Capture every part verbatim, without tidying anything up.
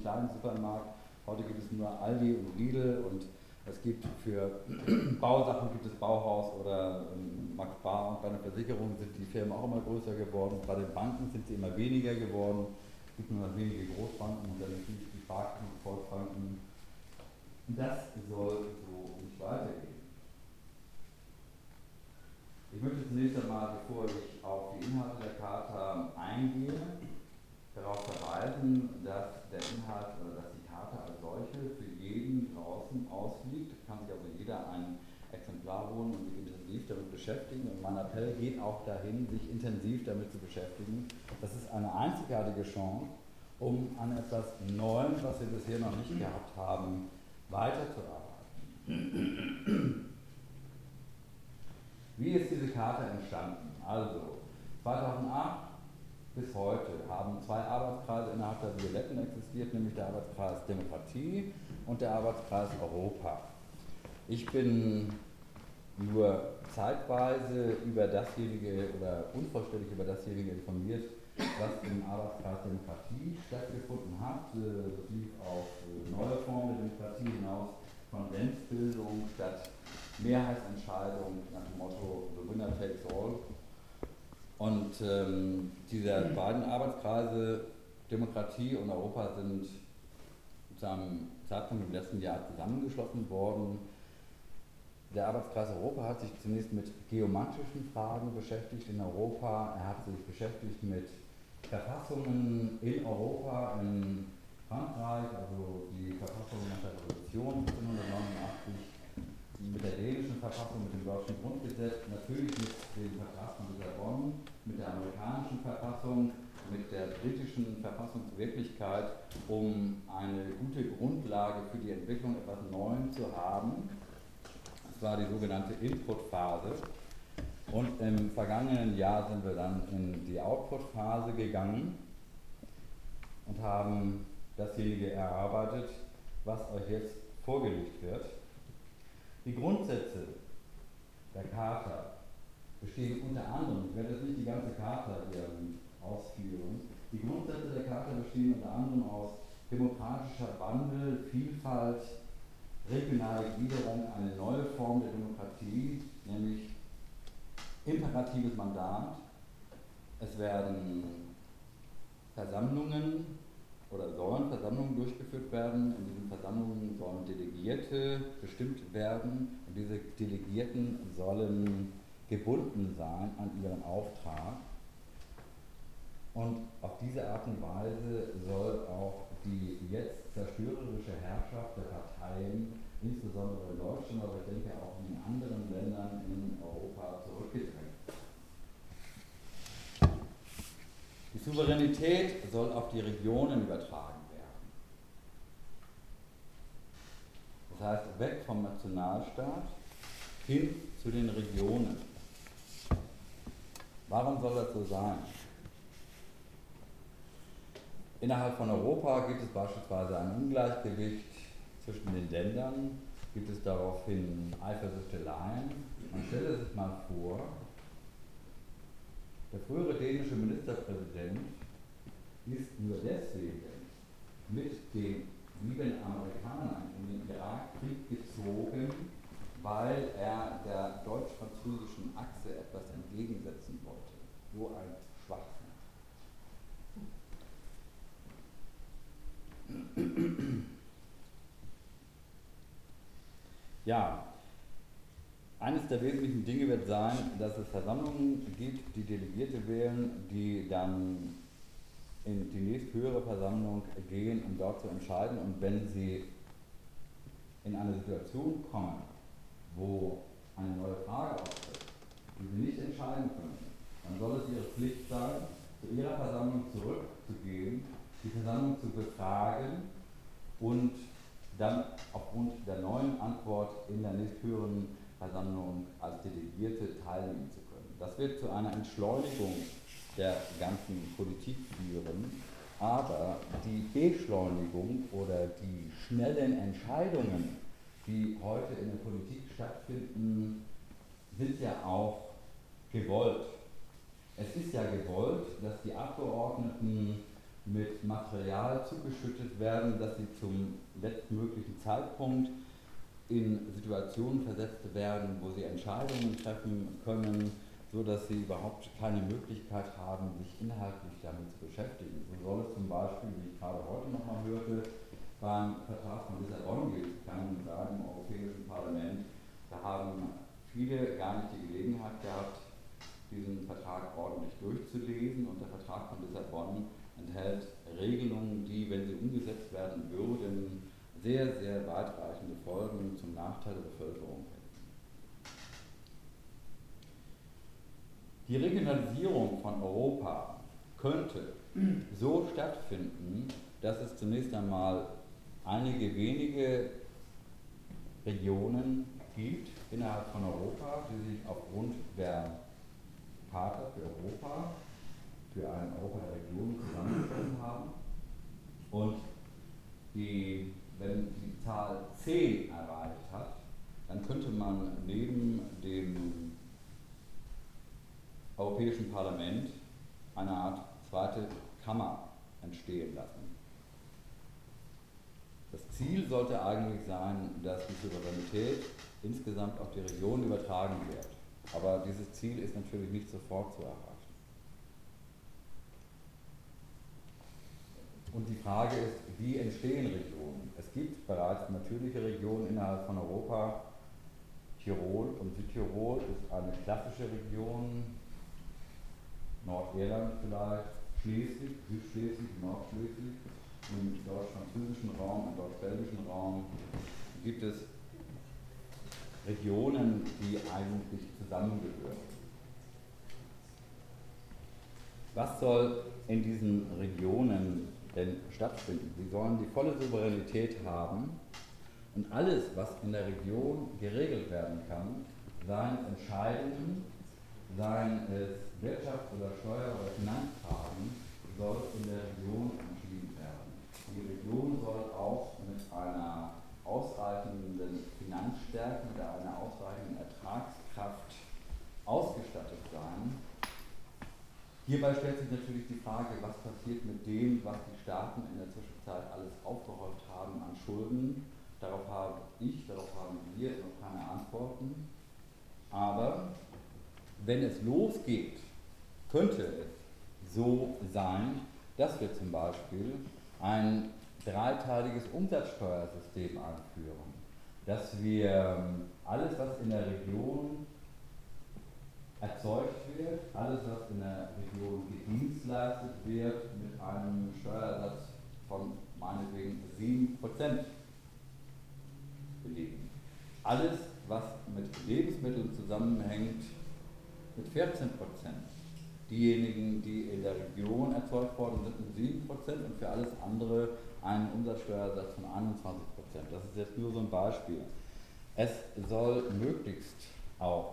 kleinen Supermarkt. Heute gibt es nur Aldi und Lidl und es gibt für Bausachen gibt es Bauhaus oder ähm, Max Bar, und bei der Versicherung sind die Firmen auch immer größer geworden. Bei den Banken sind sie immer weniger geworden. Es gibt nur noch wenige Großbanken und dann natürlich die Sparkassen und Volksbanken. Und das soll so nicht weitergehen. Ich möchte zunächst einmal, bevor ich auf die Inhalte der Charta eingehe, darauf verweisen, dass der Inhalt oder dass die Charta als solche für jeden draußen ausliegt. Kann sich also jeder ein Exemplar holen und sich intensiv damit beschäftigen. Und mein Appell geht auch dahin, sich intensiv damit zu beschäftigen. Das ist eine einzigartige Chance, um an etwas Neuem, was wir bisher noch nicht gehabt haben, weiterzuarbeiten. Wie ist diese Charta entstanden? Also, zweitausendacht bis heute haben zwei Arbeitskreise innerhalb der Violetten existiert, nämlich der Arbeitskreis Demokratie und der Arbeitskreis Europa. Ich bin nur zeitweise über dasjenige oder unvollständig über dasjenige informiert, was im Arbeitskreis Demokratie stattgefunden hat. Das lief auf neue Formen der Demokratie hinaus, Konvensbildung statt Mehrheitsentscheidung nach dem Motto The Winner Takes All. Und ähm, diese beiden Arbeitskreise, Demokratie und Europa, sind zu einem Zeitpunkt im letzten Jahr zusammengeschlossen worden. Der Arbeitskreis Europa hat sich zunächst mit geomantischen Fragen beschäftigt in Europa. Er hat sich beschäftigt mit Verfassungen in Europa, in Frankreich, also die Verfassung nach der Revolution neunzehnhundertneunundachtzig, mit der dänischen Verfassung, mit dem deutschen Grundgesetz, natürlich mit dem Vertrag von Lissabon, mit der amerikanischen Verfassung, mit der britischen Verfassungswirklichkeit, um eine gute Grundlage für die Entwicklung etwas Neuem zu haben. Das war die sogenannte Input-Phase. Und im vergangenen Jahr sind wir dann in die Output-Phase gegangen und haben dasjenige erarbeitet, was euch jetzt vorgelegt wird. Die Grundsätze der Charta bestehen unter anderem, ich werde jetzt nicht die ganze Charta hier ausführen, die Grundsätze der Charta bestehen unter anderem aus demokratischer Wandel, Vielfalt, regionale Gliederung, eine neue Form der Demokratie, nämlich imperatives Mandat. Es werden Versammlungen oder sollen Versammlungen durchgeführt werden. In diesen Versammlungen sollen Delegierte bestimmt werden und diese Delegierten sollen gebunden sein an ihren Auftrag. Und auf diese Art und Weise soll auch die jetzt zerstörerische Herrschaft der Parteien, insbesondere in Deutschland, aber ich denke auch in anderen Ländern in Europa, zurückgedrängt. Die Souveränität soll auf die Regionen übertragen werden. Das heißt, weg vom Nationalstaat hin zu den Regionen. Warum soll das so sein? Innerhalb von Europa gibt es beispielsweise ein Ungleichgewicht zwischen den Ländern, gibt es daraufhin Eifersüchteleien. Man stelle sich mal vor, der frühere dänische Ministerpräsident ist nur deswegen mit den lieben Amerikanern in den Irakkrieg gezogen, weil er der deutsch-französischen Achse etwas entgegensetzen wollte. So ein Schwachsinn. Ja, eines der wesentlichen Dinge wird sein, dass es Versammlungen gibt, die Delegierte wählen, die dann in die nächsthöhere Versammlung gehen, um dort zu entscheiden. Und wenn sie in eine Situation kommen, wo eine neue Frage auftritt, die sie nicht entscheiden können, dann soll es ihre Pflicht sein, zu ihrer Versammlung zurückzugehen, die Versammlung zu befragen und dann aufgrund der neuen Antwort in der nächsthöheren Versammlung als Delegierte teilnehmen zu können. Das wird zu einer Entschleunigung der ganzen Politik führen, aber die Beschleunigung oder die schnellen Entscheidungen, die heute in der Politik stattfinden, sind ja auch gewollt. Es ist ja gewollt, dass die Abgeordneten mit Material zugeschüttet werden, dass sie zum letztmöglichen Zeitpunkt in Situationen versetzt werden, wo sie Entscheidungen treffen können, so dass sie überhaupt keine Möglichkeit haben, sich inhaltlich damit zu beschäftigen. So soll es zum Beispiel, wie ich gerade heute nochmal hörte, beim Vertrag von Lissabon gilt, kann man sagen, im Europäischen Parlament, da haben viele gar nicht die Gelegenheit gehabt, diesen Vertrag ordentlich durchzulesen, und der Vertrag von Lissabon enthält Regelungen, die, wenn sie umgesetzt werden würden, sehr, sehr weitreichende Folgen zum Nachteil der Bevölkerung hätten. Die Regionalisierung von Europa könnte so stattfinden, dass es zunächst einmal einige wenige Regionen gibt innerhalb von Europa, die sich aufgrund der Charta für Europa, für ein Europa der Regionen zusammengeschlossen haben, und die, wenn die Zahl zehn erreicht hat, dann könnte man neben dem Europäischen Parlament eine Art zweite Kammer entstehen lassen. Das Ziel sollte eigentlich sein, dass die Souveränität insgesamt auf die Region übertragen wird. Aber dieses Ziel ist natürlich nicht sofort zu erreichen. Und die Frage ist, wie entstehen Regionen? Es gibt bereits natürliche Regionen innerhalb von Europa. Tirol und Südtirol ist eine klassische Region, Nordirland vielleicht, Schleswig, Südschleswig, Nordschleswig. Im deutsch-französischen Raum, im deutsch-belgischen Raum gibt es Regionen, die eigentlich zusammengehören. Was soll in diesen Regionen denn stattfinden? Sie sollen die volle Souveränität haben, und alles, was in der Region geregelt werden kann, seien es Entscheidungen, seien es Wirtschafts- oder Steuer- oder Finanzfragen, soll in der Region entschieden werden. Die Region soll auch mit einer ausreichenden Finanzstärke, mit einer ausreichenden Ertragskraft ausgestattet sein. Hierbei stellt sich natürlich die Frage, was passiert mit dem, was die Staaten in der Zwischenzeit alles aufgehäuft haben an Schulden. Darauf habe ich, darauf haben wir noch keine Antworten. Aber wenn es losgeht, könnte es so sein, dass wir zum Beispiel ein dreiteiliges Umsatzsteuersystem einführen, dass wir alles, was in der Region erzeugt wird, alles, was in der Region gedienstleistet wird, mit einem Steuersatz von meinetwegen sieben Prozent belegen. Alles, was mit Lebensmitteln zusammenhängt, mit vierzehn Prozent. Diejenigen, die in der Region erzeugt worden sind, mit sieben Prozent, und für alles andere einen Umsatzsteuersatz von einundzwanzig Prozent. Das ist jetzt nur so ein Beispiel. Es soll möglichst auch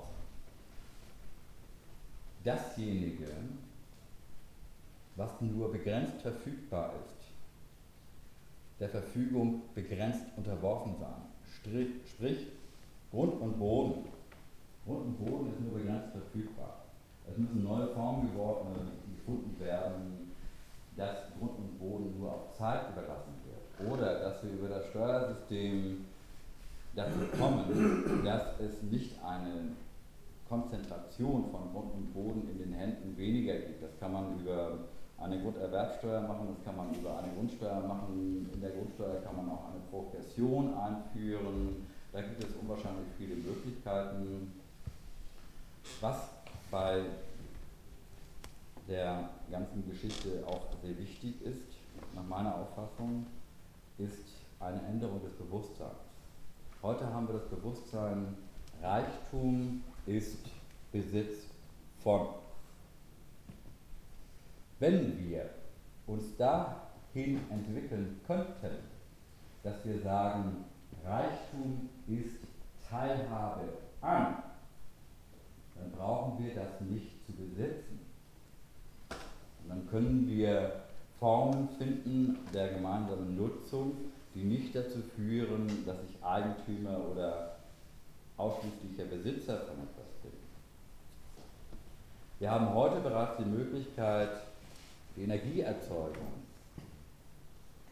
dasjenige, was nur begrenzt verfügbar ist, der Verfügung begrenzt unterworfen sein. Sprich, Grund und Boden. Grund und Boden ist nur begrenzt verfügbar. Es müssen neue Formen gefunden werden, dass Grund und Boden nur auf Zeit überlassen wird. Oder dass wir über das Steuersystem dazu kommen, dass es nicht eine Konzentration von Grund und Boden in den Händen weniger gibt. Das kann man über eine Grunderwerbsteuer machen, das kann man über eine Grundsteuer machen. In der Grundsteuer kann man auch eine Progression einführen. Da gibt es unwahrscheinlich viele Möglichkeiten. Was bei der ganzen Geschichte auch sehr wichtig ist, nach meiner Auffassung, ist eine Änderung des Bewusstseins. Heute haben wir das Bewusstsein, Reichtum ist Besitz von. Wenn wir uns dahin entwickeln könnten, dass wir sagen, Reichtum ist Teilhabe an, dann brauchen wir das nicht zu besitzen. Und dann können wir Formen finden der gemeinsamen Nutzung, die nicht dazu führen, dass ich Eigentümer oder ausschließlicher Besitzer von etwas bin. Wir haben heute bereits die Möglichkeit, die Energieerzeugung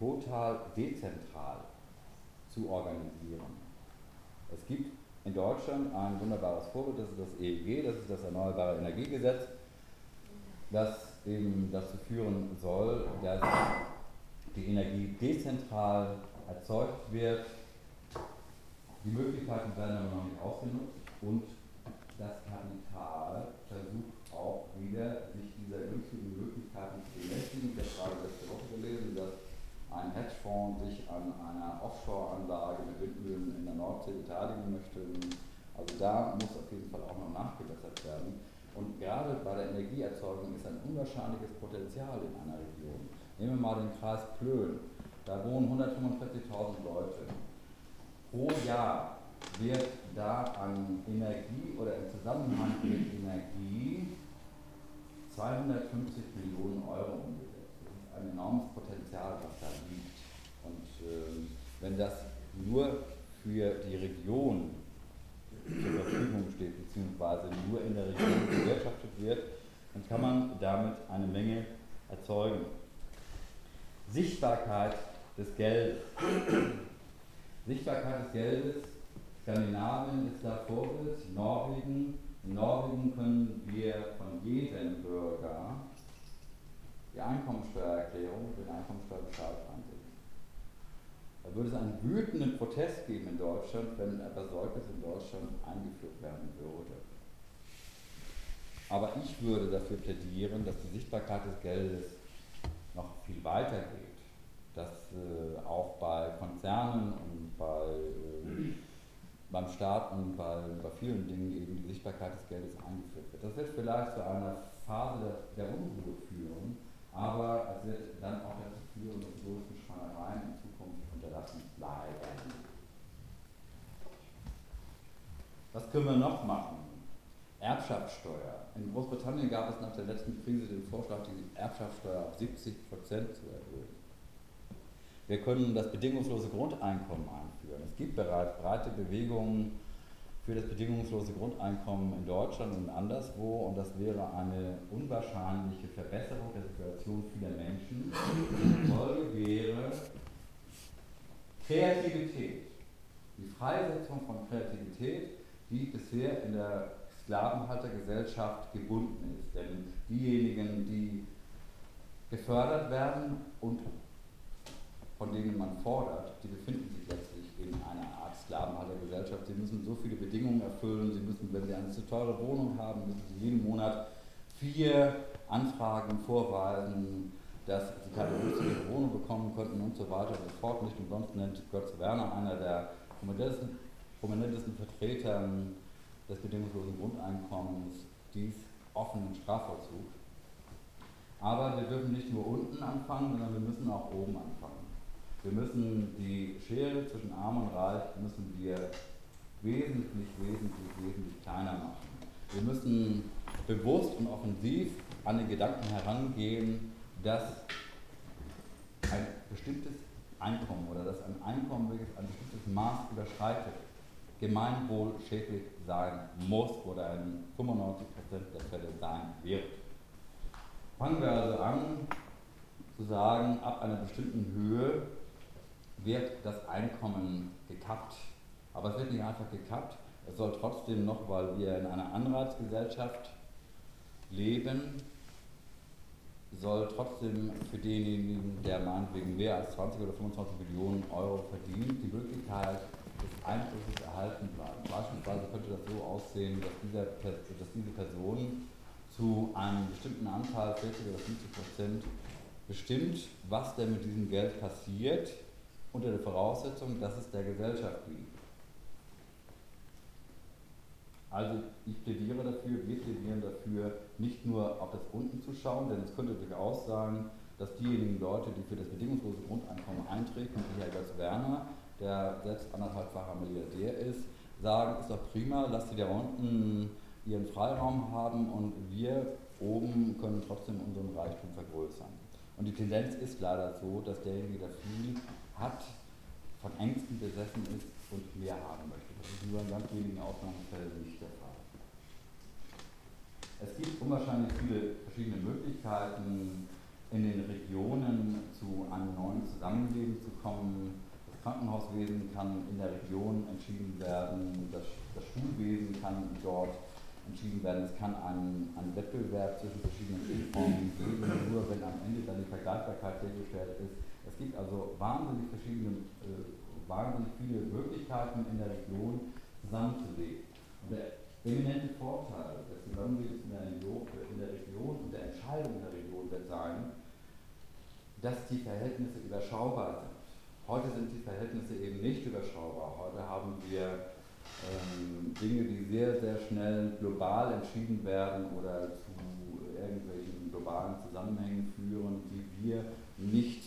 total dezentral zu organisieren. Es gibt in Deutschland ein wunderbares Vorbild, das ist das E E G, das ist das Erneuerbare Energiegesetz, das eben dazu führen soll, dass die Energie dezentral erzeugt wird. Die Möglichkeiten werden aber noch nicht ausgenutzt und das Kapital versucht auch wieder, sich dieser günstigen Möglichkeiten zu bemächtigen. Ich habe gerade letzte Woche gelesen, dass ein Hedgefonds sich an einer Offshore-Anlage mit Windmühlen in der Nordsee beteiligen möchte. Also da muss auf jeden Fall auch noch nachgebessert werden. Und gerade bei der Energieerzeugung ist ein unwahrscheinliches Potenzial in einer Region. Nehmen wir mal den Kreis Plön. Da wohnen hundertfünfundvierzigtausend Leute. Pro Jahr wird da an Energie oder im Zusammenhang mit Energie zweihundertfünfzig Millionen Euro umgesetzt. Das ist ein enormes Potenzial, was da liegt. Und äh, wenn das nur für die Region zur Verfügung steht, beziehungsweise nur in der Region bewirtschaftet wird, dann kann man damit eine Menge erzeugen. Sichtbarkeit des Geldes. Sichtbarkeit des Geldes. Skandinavien ist da Vorbild, Norwegen. In Norwegen können wir von jedem Bürger die Einkommensteuererklärung, den Einkommensteuerbescheid einsehen. Da würde es einen wütenden Protest geben in Deutschland, wenn etwas solches in Deutschland eingeführt werden würde. Aber ich würde dafür plädieren, dass die Sichtbarkeit des Geldes noch viel weiter geht. Dass äh, auch bei Konzernen und bei, äh, beim Staat und bei, bei vielen Dingen eben die Sichtbarkeit des Geldes eingeführt wird. Das wird vielleicht zu einer Phase der, der Unruhe führen, aber es wird dann auch dazu führen, dass die größten Schweinereien in Zukunft unterlassen bleiben. Was können wir noch machen? Erbschaftssteuer. In Großbritannien gab es nach der letzten Krise den Vorschlag, die Erbschaftssteuer auf siebzig Prozent zu erhöhen. Wir können das bedingungslose Grundeinkommen einführen. Es gibt bereits breite Bewegungen für das bedingungslose Grundeinkommen in Deutschland und anderswo, und das wäre eine unwahrscheinliche Verbesserung der Situation vieler Menschen. Die Folge wäre Kreativität. Die Freisetzung von Kreativität, die bisher in der Sklavenhaltergesellschaft gebunden ist. Denn diejenigen, die gefördert werden und von denen man fordert, die befinden sich letztlich in einer Art Sklavenhaltergesellschaft. Sie müssen so viele Bedingungen erfüllen, sie müssen, wenn sie eine zu teure Wohnung haben, müssen sie jeden Monat vier Anfragen vorweisen, dass sie keine günstige Wohnung bekommen könnten und so weiter und so fort. Nicht umsonst nennt Götz Werner, einer der prominentesten, prominentesten Vertreter des bedingungslosen Grundeinkommens, dies offenen Strafvollzug. Aber wir dürfen nicht nur unten anfangen, sondern wir müssen auch oben anfangen. Wir müssen die Schere zwischen Arm und Reich müssen wir wesentlich, wesentlich, wesentlich kleiner machen. Wir müssen bewusst und offensiv an den Gedanken herangehen, dass ein bestimmtes Einkommen oder dass ein Einkommen, welches ein bestimmtes Maß überschreitet, gemeinwohlschädlich sein muss oder in fünfundneunzig Prozent der Fälle sein wird. Fangen wir also an zu sagen, ab einer bestimmten Höhe wird das Einkommen gekappt. Aber es wird nicht einfach gekappt, es soll trotzdem noch, weil wir in einer Anreizgesellschaft leben, soll trotzdem für denjenigen, der meinetwegen mehr als zwanzig oder fünfundzwanzig Millionen Euro verdient, die Möglichkeit des Einflusses erhalten bleiben. Beispielsweise könnte das so aussehen, dass, dieser, dass diese Person zu einem bestimmten Anteil, vierzig oder fünfzig Prozent, bestimmt, was denn mit diesem Geld passiert, unter der Voraussetzung, dass es der Gesellschaft dient. Also ich plädiere dafür, wir plädieren dafür, nicht nur auf das unten zu schauen, denn es könnte durchaus sein, dass diejenigen Leute, die für das bedingungslose Grundeinkommen eintreten, wie Herr Götz Werner, der selbst anderthalbfacher Milliardär ist, sagen, ist doch prima, lasst sie da unten ihren Freiraum haben und wir oben können trotzdem unseren Reichtum vergrößern. Und die Tendenz ist leider so, dass derjenige, der viel hat, von Ängsten besessen ist und mehr haben möchte. Das ist nur in ganz wenigen Ausnahmefällen nicht der Fall. Es gibt unwahrscheinlich viele verschiedene Möglichkeiten, in den Regionen zu einem neuen Zusammenleben zu kommen. Das Krankenhauswesen kann in der Region entschieden werden, das, das Schulwesen kann dort entschieden werden. Es kann ein, ein Wettbewerb zwischen verschiedenen Schulformen geben, nur wenn am Ende dann die Vergleichbarkeit hergestellt ist. Es gibt also wahnsinnig verschiedene, äh, wahnsinnig viele Möglichkeiten in der Region zusammenzuleben. Und der eminente Vorteil des Zusammenlebens in der, in der Region und der Entscheidung in der Region wird sein, dass die Verhältnisse überschaubar sind. Heute sind die Verhältnisse eben nicht überschaubar. Heute haben wir ähm, Dinge, die sehr, sehr schnell global entschieden werden oder zu irgendwelchen globalen Zusammenhängen führen, die wir nicht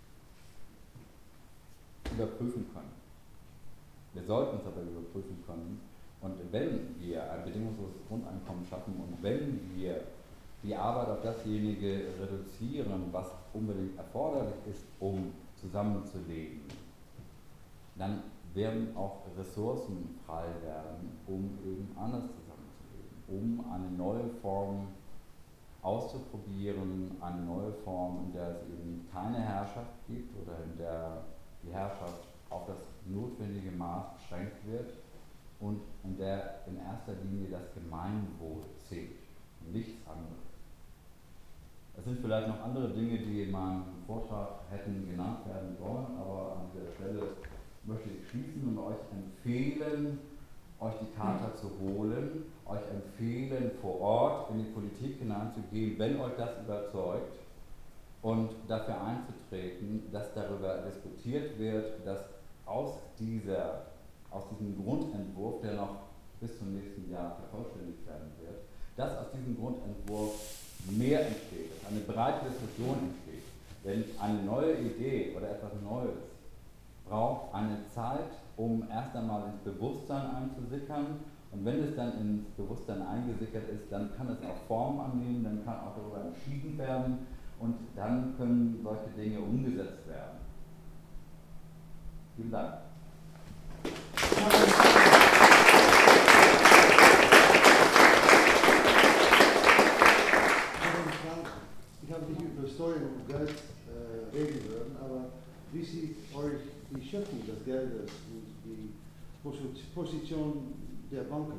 überprüfen können. Wir sollten es aber überprüfen können. Und wenn wir ein bedingungsloses Grundeinkommen schaffen und wenn wir die Arbeit auf dasjenige reduzieren, was unbedingt erforderlich ist, um zusammenzuleben, dann werden auch Ressourcen frei werden, um eben anders zusammenzuleben, um eine neue Form auszuprobieren, eine neue Form, in der es eben keine Herrschaft gibt oder in der die Herrschaft auf das notwendige Maß beschränkt wird und in der in erster Linie das Gemeinwohl zählt, nichts anderes. Es sind vielleicht noch andere Dinge, die in meinem Vortrag hätten genannt werden sollen, aber an dieser Stelle möchte ich schließen und euch empfehlen, euch die Charta zu holen, euch empfehlen, vor Ort in die Politik hineinzugehen, wenn euch das überzeugt, und dafür einzutreten, dass darüber diskutiert wird, dass aus, dieser, aus diesem Grundentwurf, der noch bis zum nächsten Jahr vervollständigt werden wird, dass aus diesem Grundentwurf mehr entsteht, dass eine breite Diskussion entsteht. Denn eine neue Idee oder etwas Neues braucht eine Zeit, um erst einmal ins Bewusstsein einzusickern. Und wenn es dann ins Bewusstsein eingesickert ist, dann kann es auch Form annehmen, dann kann auch darüber entschieden werden und dann können solche Dinge umgesetzt werden. Vielen Dank. Ich habe nicht über Steuern und Geld äh, reden hören, aber wie sieht euch die Schöpfung des Geldes und die Position der Banken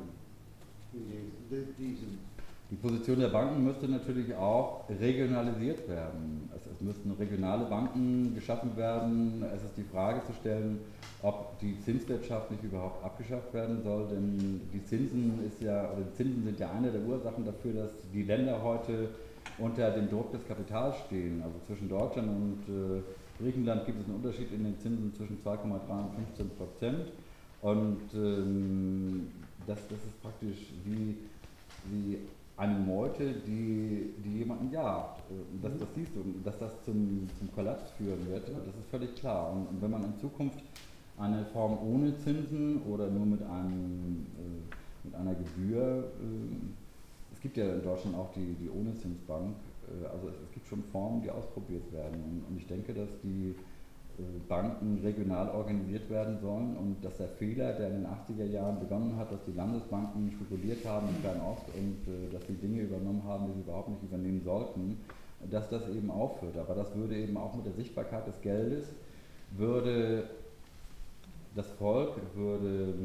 in diesem? Die Position der Banken müsste natürlich auch regionalisiert werden. Es, es müssten regionale Banken geschaffen werden. Es ist die Frage zu stellen, ob die Zinswirtschaft nicht überhaupt abgeschafft werden soll, denn die Zinsen ist ja, oder die Zinsen sind ja eine der Ursachen dafür, dass die Länder heute unter dem Druck des Kapitals stehen. Also zwischen Deutschland und äh, Griechenland gibt es einen Unterschied in den Zinsen zwischen zwei Komma drei und fünfzehn Prozent. Und ähm, das, das ist praktisch wie, wie eine Meute, die, die jemanden jagt. Das, das siehst du, dass das zum, zum Kollaps führen wird, das ist völlig klar. Und, und wenn man in Zukunft eine Form ohne Zinsen oder nur mit, einem, äh, mit einer Gebühr, äh, es gibt ja in Deutschland auch die, die Ohne-Zinsbank, äh, also es, es gibt schon Formen, die ausprobiert werden. Und, und ich denke, dass die Banken regional organisiert werden sollen und dass der Fehler, der in den achtziger Jahren begonnen hat, dass die Landesbanken spekuliert haben in Fernost und äh, dass sie Dinge übernommen haben, die sie überhaupt nicht übernehmen sollten, dass das eben aufhört. Aber das würde eben auch mit der Sichtbarkeit des Geldes, würde das Volk, würde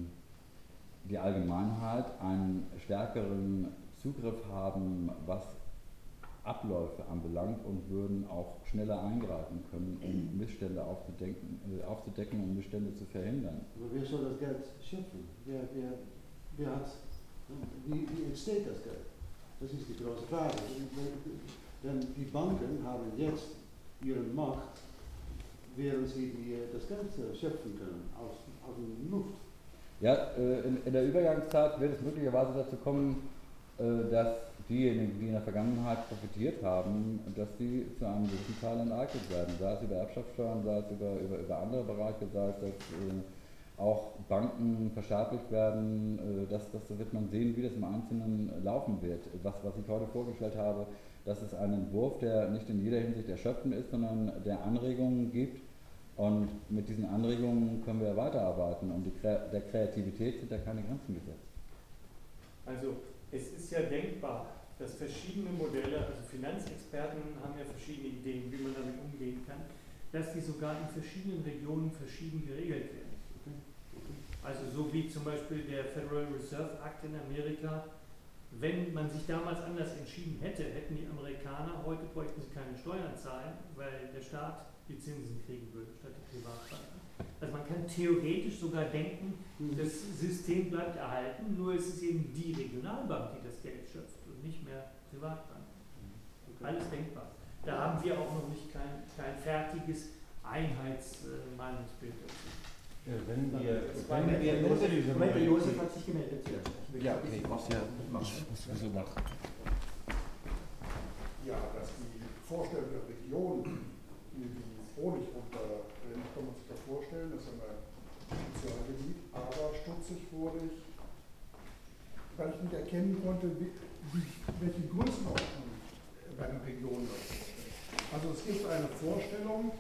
die Allgemeinheit einen stärkeren Zugriff haben, was Abläufe anbelangt und würden auch schneller eingreifen können, um Missstände aufzudecken, äh, aufzudecken und Missstände zu verhindern. Aber wer soll das Geld schöpfen? Wer, wer, wer hat, wie, wie entsteht das Geld? Das ist die große Frage. Denn die Banken haben jetzt ihre Macht, während sie die, das Geld schöpfen können, aus, aus dem Luft. Ja, äh, in, in der Übergangszeit wird es möglicherweise dazu kommen, äh, dass diejenigen, die in der Vergangenheit profitiert haben, dass die zu einem gewissen Teil enteignet werden, sei es über Erbschaftssteuern, sei es über, über, über andere Bereiche, sei es, dass äh, auch Banken verstaatlicht werden, äh, das, das wird man sehen, wie das im Einzelnen laufen wird. Was, was ich heute vorgestellt habe, das ist ein Entwurf, der nicht in jeder Hinsicht erschöpfend ist, sondern der Anregungen gibt, und mit diesen Anregungen können wir weiterarbeiten und die, der Kreativität sind da keine Grenzen gesetzt. Also es ist ja denkbar, dass verschiedene Modelle, also Finanzexperten haben ja verschiedene Ideen, wie man damit umgehen kann, dass die sogar in verschiedenen Regionen verschieden geregelt werden. Also so wie zum Beispiel der Federal Reserve Act in Amerika. Wenn man sich damals anders entschieden hätte, hätten die Amerikaner, heute bräuchten sie keine Steuern zahlen, weil der Staat die Zinsen kriegen würde, statt die Privatbanken. Also man kann theoretisch sogar denken, das System bleibt erhalten, nur es ist eben die Regionalbank, die das Geld schöpft und nicht mehr Privatbanken. Alles denkbar. Da haben wir auch noch nicht kein, kein fertiges Einheitsmeinungsbild dazu. Ja, wenn wir, wenn wir, wir Josef, Moment, der Josef hat sich gemeldet. Ja, okay, ich muss ja, ich muss sowieso machen. Ja, dass die Vorstellung der Region, die Frohlich unterbringt, kann man sich das vorstellen, das ist ein Spezialgebiet, aber stutzig wurde ich, weil ich nicht erkennen konnte, wie, wie, welche Größenordnung bei den Regionen das vorstellt. Also es gibt eine Vorstellung,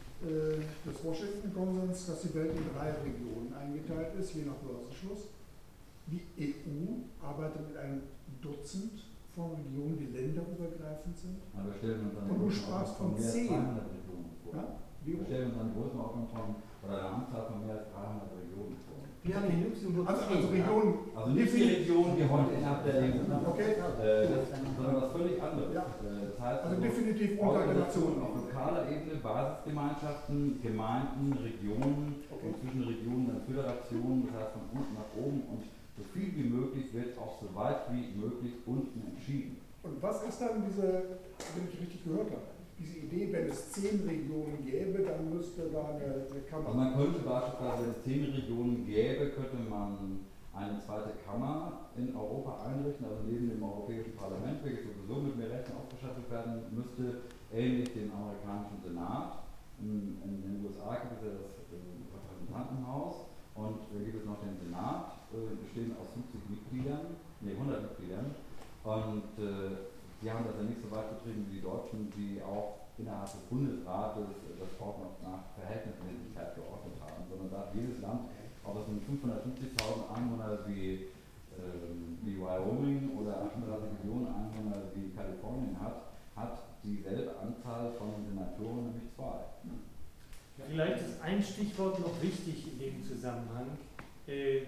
des Washington-Konsens, dass die Welt in drei Regionen eingeteilt ist, je nach Börsenschluss. Die E U arbeitet mit einem Dutzend von Regionen, die länderübergreifend sind. Ja, wir stellen uns Und du sprachst von zehn. Regionen vor. Ja? Wir stellen uns eine Größenordnung von, oder eine Anzahl von mehr als dreihundert Regionen vor. Wir haben in Luxemburg Also, also Regionen. Also nicht die Region, die heute innerhalb der E U sind, Okay. äh, das, sondern was völlig anderes. Ja. Äh, das heißt, Also definitiv unter der Nation. auf lokaler Ebene, Basisgemeinschaften, Gemeinden, Regionen Okay. und zwischen Regionen dann Föderationen, das heißt von unten nach oben und so viel wie möglich wird auch so weit wie möglich unten entschieden. Und was ist dann diese, wenn ich richtig gehört habe, diese Idee, wenn es zehn Regionen gäbe, dann müsste da eine, eine Kammer. Also man könnte beispielsweise, wenn es zehn Regionen gäbe, könnte man eine zweite Kammer in Europa einrichten, also neben dem Europäischen Parlament, welches sowieso mit mehr Rechten ausgestattet werden müsste, ähnlich dem amerikanischen Senat. In, in den U S A gibt es ja das äh, Repräsentantenhaus und da gibt es noch den Senat, äh, bestehend aus fünfzig Mitgliedern, nee, hundert Mitgliedern. Und äh, die haben das ja nicht so weit betrieben wie die Deutschen, die auch innerhalb des Bundesrates das auch noch nach Verhältnismäßigkeit geordnet haben, sondern da hat jedes Land, ob es nun fünfhundertfünfzigtausend Einwohner wie, ähm, wie Wyoming oder achtunddreißig Millionen Einwohner wie Kalifornien hat, hat dieselbe Anzahl von Senatoren, nämlich zwei. Vielleicht ist ein Stichwort noch wichtig in dem Zusammenhang, äh,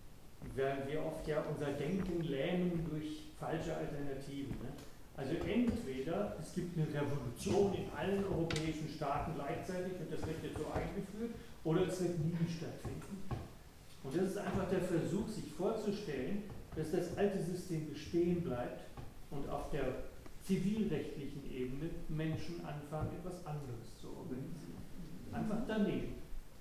weil wir oft ja unser Denken lähmen durch falsche Alternativen. Ne? Also entweder es gibt eine Revolution in allen europäischen Staaten gleichzeitig und das wird jetzt so eingeführt, oder es wird nie stattfinden. Und das ist einfach der Versuch, sich vorzustellen, dass das alte System bestehen bleibt und auf der zivilrechtlichen Ebene Menschen anfangen, etwas anderes zu organisieren. Einfach daneben.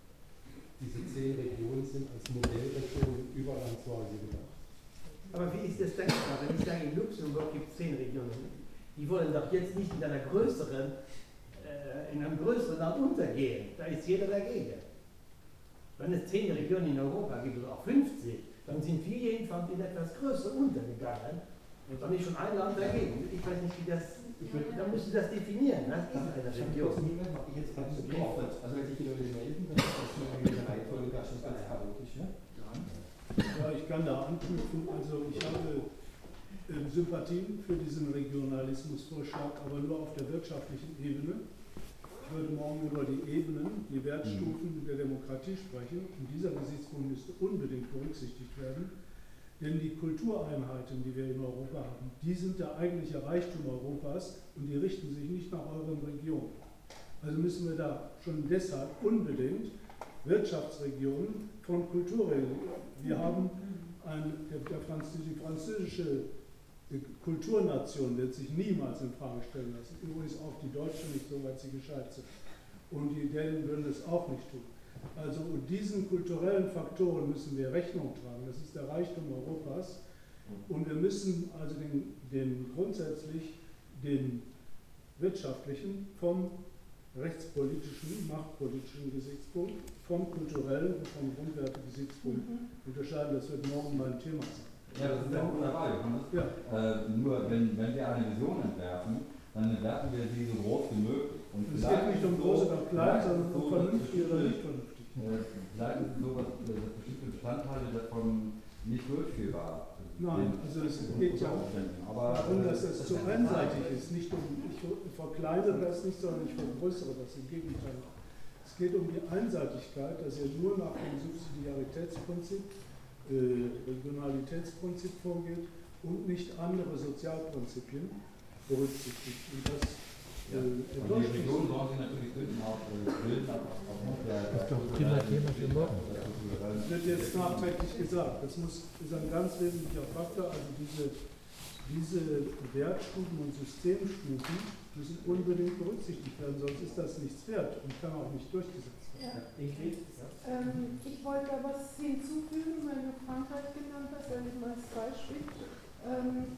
Diese zehn Regionen sind als Modellregion übergangsweise gedacht. Aber wie ist das denkbar? Wenn ich sage, in Luxemburg gibt es zehn Regionen, die wollen doch jetzt nicht in einer größeren, äh, in einem größeren Land untergehen. Da ist jeder dagegen. Wenn es zehn Regionen in Europa gibt oder auch fünfzig, dann sind wir jedenfalls in etwas größer untergegangen. Und dann ist schon ein Land dagegen. Ich weiß nicht, wie das. Ich würde, dann musst du das definieren. Was ist eine Region? Habe ich jetzt gerade begriffen. Also wenn sich die Leute melden, dann ist das eine Reihenfolge ganz schön ganz chaotisch. Ne? Ja, ich kann da anknüpfen. Also ich habe äh, Sympathien für diesen Regionalismusvorschlag, aber nur auf der wirtschaftlichen Ebene. Ich würde morgen über die Ebenen, die Wertstufen der Demokratie sprechen. Und dieser Gesichtspunkt müsste unbedingt berücksichtigt werden. Denn die Kultureinheiten, die wir in Europa haben, die sind der eigentliche Reichtum Europas und die richten sich nicht nach euren Regionen. Also müssen wir da schon deshalb unbedingt Wirtschaftsregionen von Kulturregionen. Wir haben ein, der, der Franz, die französische Kulturnation wird sich niemals in Frage stellen lassen. Übrigens auch die Deutschen nicht, soweit sie gescheit sind. Und die Dänen würden es auch nicht tun. Also diesen kulturellen Faktoren müssen wir Rechnung tragen. Das ist der Reichtum Europas. Und wir müssen also den, den grundsätzlich den wirtschaftlichen vom rechtspolitischen, machtpolitischen Gesichtspunkt, vom kulturellen und vom Grundwertegesichtspunkt mhm. unterscheiden. Das wird morgen mein Thema sein. Ja, das ist ja auch wunderbar, Johannes. Ja. Äh, nur wenn, wenn wir eine Vision entwerfen, dann entwerfen wir sie so groß wie möglich. Und es geht nicht um groß oder klein, sondern um vernünftig oder nicht vernünftig. Äh, vielleicht ist es so, dass, dass bestimmte Bestandteile davon nicht durchführbar Nein, den- also es den geht ja finden. Aber darum, dass äh, das zu einseitig ist. Nicht um, ich verkleinere das nicht, sondern ich vergrößere das. Im Gegenteil. Es geht um die Einseitigkeit, dass er nur nach dem Subsidiaritätsprinzip, äh, Regionalitätsprinzip vorgeht und nicht andere Sozialprinzipien berücksichtigt. Und das ja. äh, Und die Regionen sollen sich natürlich bilden auf, äh, bilden auf, aufgrund der. Das ist doch ein prima Thema für morgen. Das wird jetzt nachträglich gesagt. Das muss, ist ein ganz wesentlicher Faktor. Also diese, diese Wertstufen und Systemstufen müssen unbedingt berücksichtigt werden, sonst ist das nichts wert und kann auch nicht durchgesetzt werden. Ja. Ähm, ich wollte da was hinzufügen, weil du Frankreich genannt hast, also mal als Beispiel. Ähm,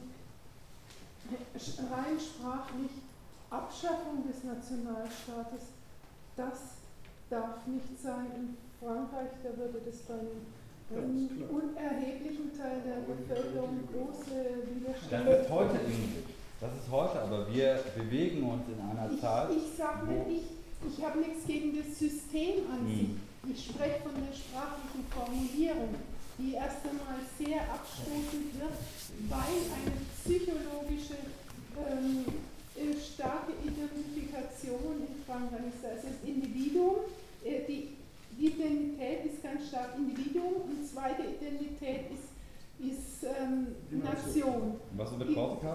rein sprachlich Abschaffung des Nationalstaates, das darf nicht sein. In Frankreich, da würde das bei einem ähm, unerheblichen Teil der Bevölkerung große Widerstände. Das ist heute ähnlich. Das ist heute, aber wir bewegen uns in einer Ich, Zeit. ich sage nicht, ich, ich habe nichts gegen das System an Hm. sich. Ich spreche von der sprachlichen Formulierung, die erst einmal sehr abstoßend wird, weil eine psychologische ähm, äh, starke Identifikation in Frankreich ist. Also das Individuum, äh, die Identität ist ganz stark Individuum und zweite Identität ist, ist ähm, Nation. Was ist mit Korsika?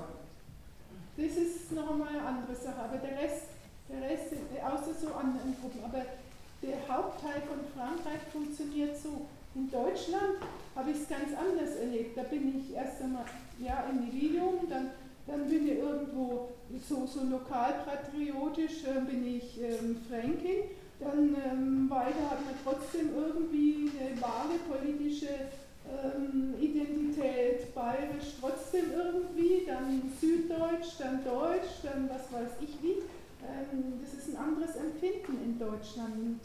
Das ist nochmal eine andere Sache, aber der Rest, der Rest, äh, außer so anderen Gruppen, aber der Hauptteil von Frankreich funktioniert so. In Deutschland habe ich es ganz anders erlebt. Da bin ich erst einmal ja, Individuum, dann, dann bin ich irgendwo so, so lokalpatriotisch, äh, bin ich ähm, Fränkin, dann ähm, weiter hat man trotzdem irgendwie eine vage politische ähm, Identität, bayerisch trotzdem irgendwie, dann süddeutsch, dann deutsch, dann was weiß ich wie. Ähm, das ist ein anderes Empfinden in Deutschland und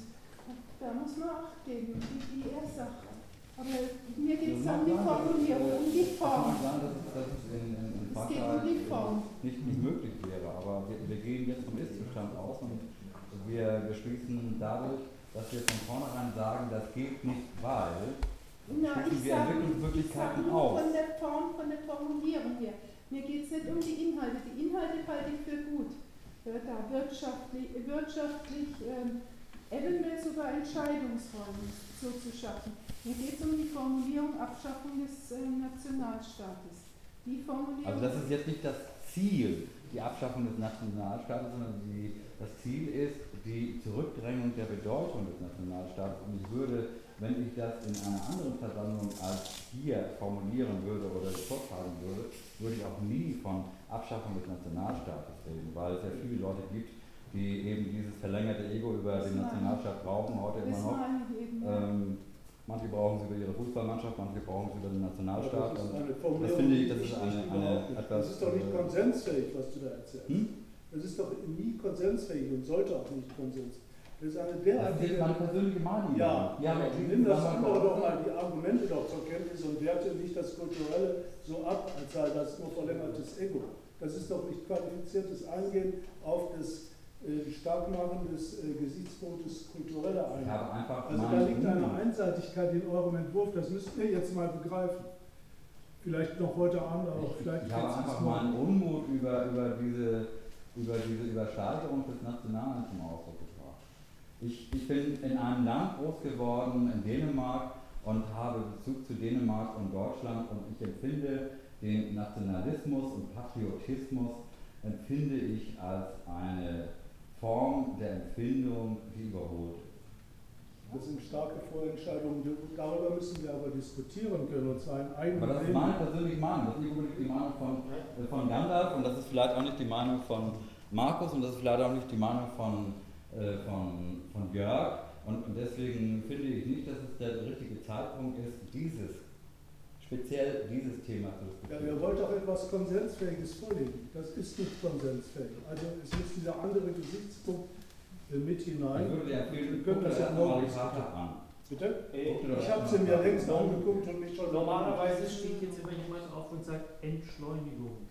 da muss man Acht geben, wie die er sagt. Aber mir geht es um die Formulierung, um die Form. Ich kann sagen, dass es, dass es in, in, in Es geht um die Form. nicht, nicht möglich wäre, aber wir, wir gehen jetzt vom Ist-Zustand aus und wir, wir schließen dadurch, dass wir von vornherein sagen, das geht nicht, weil Na, ich schließen wir sage Entwicklungsmöglichkeiten sag aus. von der Form, von der Formulierung her. Mir geht es nicht um die Inhalte. Die Inhalte halte ich für gut. Ja, da wirtschaftlich, wirtschaftlich ähm, eventuell sogar Entscheidungsräume so zu schaffen. Mir geht es um die Formulierung Abschaffung des äh, Nationalstaates. Die Formulierung. Also das ist jetzt nicht das Ziel, die Abschaffung des Nationalstaates, sondern die, das Ziel ist die Zurückdrängung der Bedeutung des Nationalstaates. Und ich würde, wenn ich das in einer anderen Versammlung als hier formulieren würde oder vortragen würde, würde ich auch nie von Abschaffung des Nationalstaates reden, weil es ja viele Leute gibt, die eben dieses verlängerte Ego über den Nationalstaat brauchen, heute immer noch. Ähm, manche brauchen es über ihre Fußballmannschaft, manche brauchen es über den Nationalstaat. Das, ist eine das Formulierung, finde ich, die das ist nicht eine, eine überhaupt nicht. etwas. Das ist doch nicht konsensfähig, was du da erzählst. Hm? Das ist doch nie konsensfähig und sollte auch nicht konsens. Das ist eine Das ist derartige. meine persönliche Meinung. Ja, ja, aber nimm das andere doch mal, die Argumente doch zur Kenntnis und werte nicht das Kulturelle so ab, als sei das nur verlängertes Ego. Das ist doch nicht qualifiziertes Eingehen auf das äh, Starkmachen des äh, Gesichtspunktes kulturelle Eingehen. Ich habe einfach Also da liegt eine Einseitigkeit in eurem Entwurf, das müsst ihr jetzt mal begreifen. Vielleicht noch heute Abend, aber Ich, vielleicht ich habe jetzt einfach morgen. meinen Unmut über, über, diese, über diese Übersteigerung des Nationalen zum Ausdruck gebracht. Ich, ich bin in einem Land groß geworden, in Dänemark, und habe Bezug zu Dänemark und Deutschland, und ich empfinde den Nationalismus und Patriotismus empfinde ich als eine Form der Empfindung, die überholt ist. Das sind starke Vorentscheidungen, darüber müssen wir aber diskutieren können, und zwar in eigenen Aber das ist meine persönliche Meinung, das ist nicht unbedingt die Meinung von, äh, von Gandalf, und das ist vielleicht auch nicht die Meinung von Markus, und das ist vielleicht auch nicht die Meinung von, äh, von, von Jörg, und, und deswegen finde ich nicht, dass es der richtige Zeitpunkt ist, dieses, speziell dieses Thema zu diskutieren. Ja, ihr wollt auch etwas Konsensfähiges vorlegen. Das ist nicht konsensfähig. Also es muss dieser andere Gesichtspunkt äh, mit hinein. Ich würde dir empfehlen, Wir können guck das dir ja erst mal morgen die Karte diskutieren. an. Bitte? Äh, Ich habe es mir längst angeguckt und nicht schon. Normalerweise steht jetzt immer jemand auf und sagt, Entschleunigung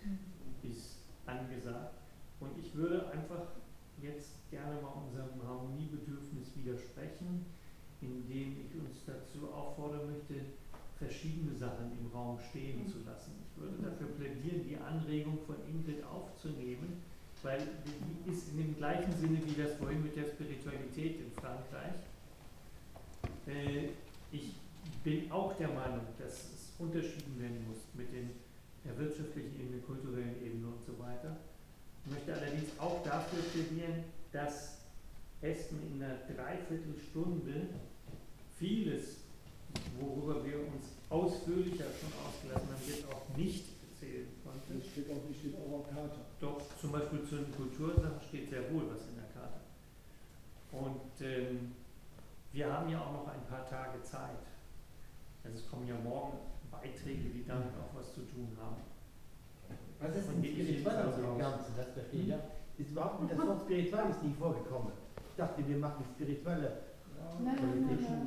ist angesagt. Und ich würde einfach jetzt gerne mal unserem Harmoniebedürfnis widersprechen, indem ich uns dazu auffordern möchte, verschiedene Sachen im Raum stehen zu lassen. Ich würde dafür plädieren, die Anregung von Ingrid aufzunehmen, weil die ist in dem gleichen Sinne wie das vorhin mit der Spiritualität in Frankreich. Äh, ich bin auch der Meinung, dass es unterschieden werden muss mit den, der wirtschaftlichen Ebene, kulturellen Ebene und so weiter. Ich möchte allerdings auch dafür plädieren, dass es in einer Dreiviertelstunde vieles, worüber wir uns ausführlicher schon ausgelassen haben, jetzt auch nicht erzählen konnten. Das steht auch nicht in eurer Karte. Doch, zum Beispiel zu den Kultursachen steht sehr wohl was in der Karte. Und ähm, wir haben ja auch noch ein paar Tage Zeit. Also es kommen ja morgen Beiträge, die damit auch was zu tun haben. Was ist Und denn die ich spirituell jetzt am also Ganzen? Das verstehe ich ja. Ist überhaupt nicht, das Wort spirituell ist nie vorgekommen. Ich dachte, wir machen spirituelle Nein, nein, nein, nein.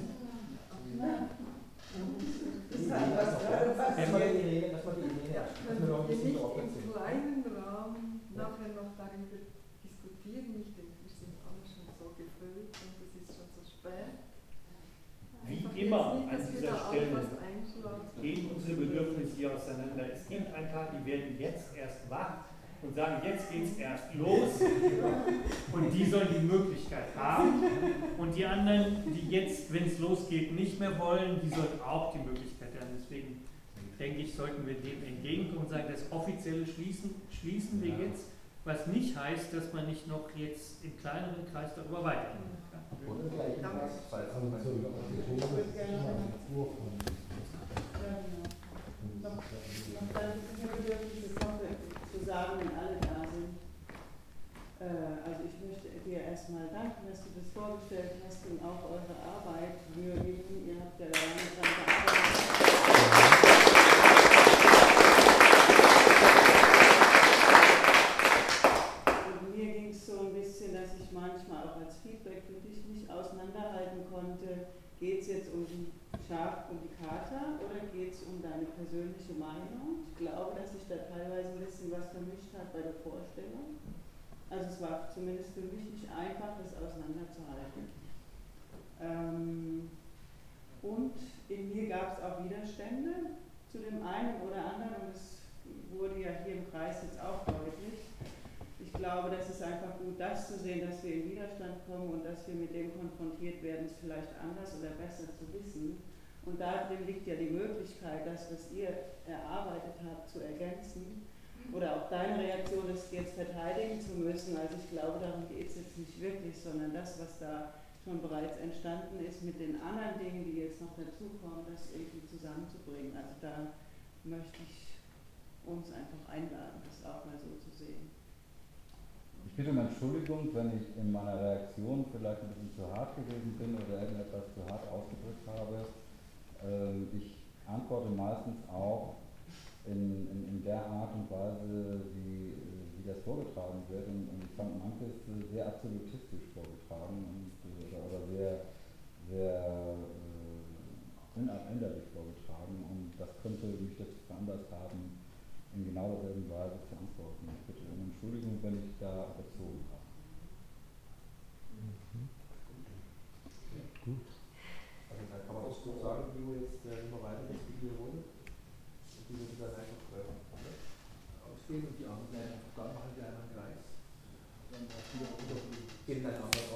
Nein. Lass mal die Irene, lass mal die Irene. Ja, Lass mir noch ein wenn wir bisschen nicht drauf im erzählen. kleinen Rahmen nachher noch darüber diskutieren, ich denke, wir sind alle schon so gefüllt und es ist schon so spät. Wie Einfach immer jetzt nicht, an dass wir dieser da alle Stelle was einschlagen. gehen unsere Bedürfnisse hier auseinander. Es gibt ein paar, die werden jetzt erst wach und sagen, jetzt geht's erst los und die sollen die Möglichkeit haben. Und die anderen, die jetzt, wenn es losgeht, nicht mehr wollen, die sollen auch die Möglichkeit haben. Deswegen denke ich, sollten wir dem entgegenkommen und sagen, das offizielle Schließen, schließen wir jetzt, was nicht heißt, dass man nicht noch jetzt im kleineren Kreis darüber weitergehen kann. Oder gleich im Danke. Gast, falls Also man so, so die Tore ist immer ein Entwurf von Ja, genau. Noch, noch dann Bedürfnisse zu sagen, wenn alle da sind. Äh, also ich möchte dir erstmal danken, dass du das vorgestellt hast und auch eure Arbeit würdigen. Ihr habt ja lange dran gearbeitet. Und mir ging es so ein bisschen, dass ich manchmal auch als Feedback für dich nicht auseinanderhalten konnte. Geht es jetzt um die Schaf und die Kater oder geht es um deine persönliche Meinung? Ich glaube, dass sich da teilweise ein bisschen was vermischt hat bei der Vorstellung. Also es war zumindest für mich nicht einfach, das auseinanderzuhalten. Ähm, und in mir gab es auch Widerstände zu dem einen oder anderen und es wurde ja hier im Kreis jetzt auch deutlich. Ich glaube, das ist einfach gut, das zu sehen, dass wir in Widerstand kommen und dass wir mit dem konfrontiert werden, es vielleicht anders oder besser zu wissen. Und darin liegt ja die Möglichkeit, das, was ihr erarbeitet habt, zu ergänzen. Oder auch deine Reaktion, das jetzt verteidigen zu müssen. Also ich glaube, darum geht es jetzt nicht wirklich, sondern das, was da schon bereits entstanden ist, mit den anderen Dingen, die jetzt noch dazukommen, das irgendwie zusammenzubringen. Also da möchte ich uns einfach einladen, das auch mal so zu sehen. Ich bitte um Entschuldigung, wenn ich in meiner Reaktion vielleicht ein bisschen zu hart gewesen bin oder irgendetwas zu hart ausgedrückt habe. Ähm, ich antworte meistens auch in, in, in der Art und Weise, wie, wie das vorgetragen wird. Und, und ich fand manches sehr absolutistisch vorgetragen und, oder, oder sehr, sehr äh, unabänderlich vorgetragen. Und das könnte mich dazu veranlasst haben, in genau derselben Weise zu antworten. Ich bitte um Entschuldigung, wenn ich da überzogen habe. Mhm. Gut. Also da kann man auch so sagen, wie du jetzt äh, immer weiter bist, wie die Runde. Und die würden dann einfach äh, ausstehen und die anderen bleiben einfach da, machen wir einmal einen Kreis. Dann wieder runter, gehen dann einfach